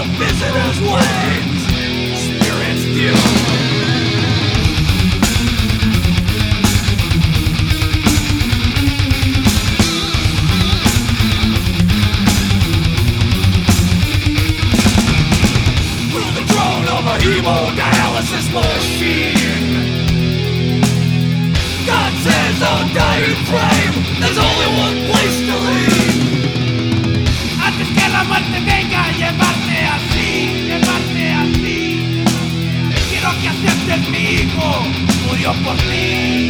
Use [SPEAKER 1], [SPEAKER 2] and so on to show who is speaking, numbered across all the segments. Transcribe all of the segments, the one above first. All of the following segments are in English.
[SPEAKER 1] visitor's wings, spirits view. Hemodialysis machine. God says on dying frame, there's only one place to leave. Antes que la muerte venga a llevarte así, llevarte así. Quiero que aceptes mi hijo, murió por ti.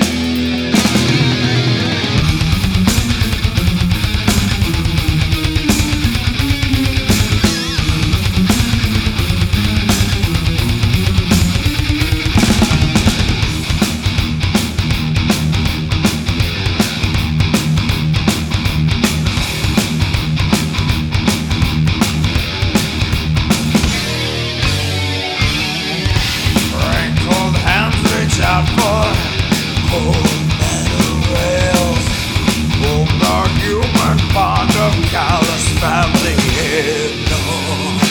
[SPEAKER 1] Out for cold metal rails, hold the human bond of callous family hypnos.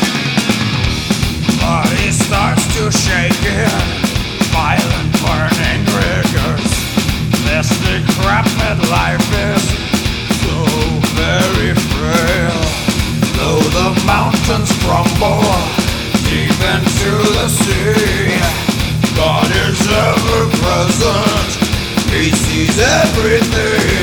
[SPEAKER 1] Body starts to shake in violent burning rigors. This decrepit life is so very frail. Though the mountains crumble deep into the sea, God is ever present, He sees everything.